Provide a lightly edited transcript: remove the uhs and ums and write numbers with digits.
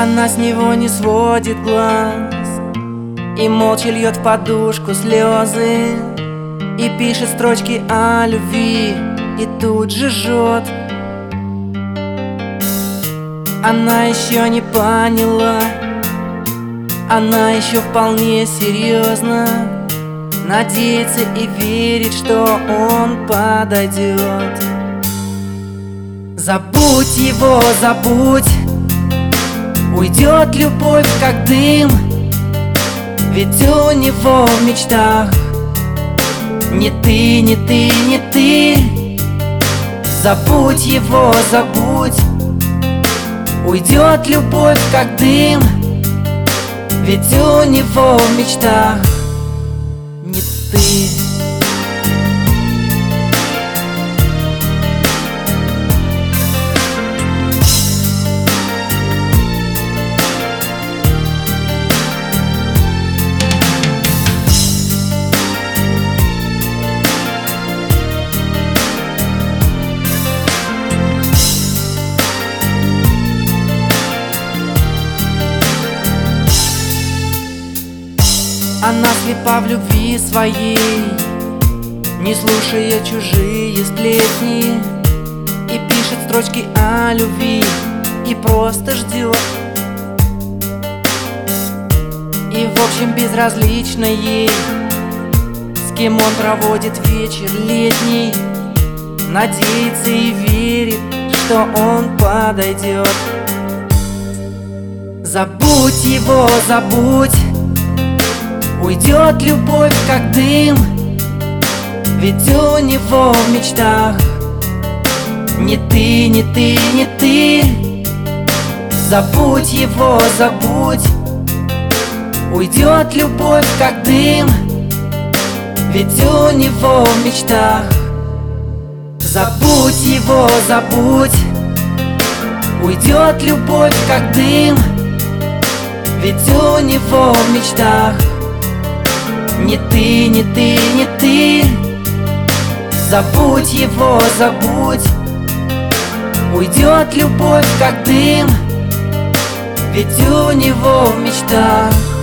Она с него не сводит глаз и молча льет в подушку слезы, и пишет строчки о любви, и тут же жжет. Она еще не поняла, она еще вполне серьезно надеется и верит, что он подойдет. Забудь его, забудь, уйдет любовь как дым, ведь у него в мечтах не ты, не ты, не ты. Забудь его, забудь, уйдет любовь как дым, ведь у него в мечтах не ты. Она слепа в любви своей, не слушая чужие сплетни, и пишет строчки о любви, и просто ждет. И в общем безразлично ей, с кем он проводит вечер летний, надеется и верит, что он подойдет. Забудь его, забудь, уйдет любовь как дым, ведь у него в мечтах не ты, не ты, не ты. Забудь его, забудь, уйдет любовь как дым, ведь у него в мечтах. Забудь его, забудь, уйдет любовь как дым, ведь у него в мечтах не ты, не ты, не ты. Забудь его, забудь, уйдет любовь как дым, ведь у него в мечтах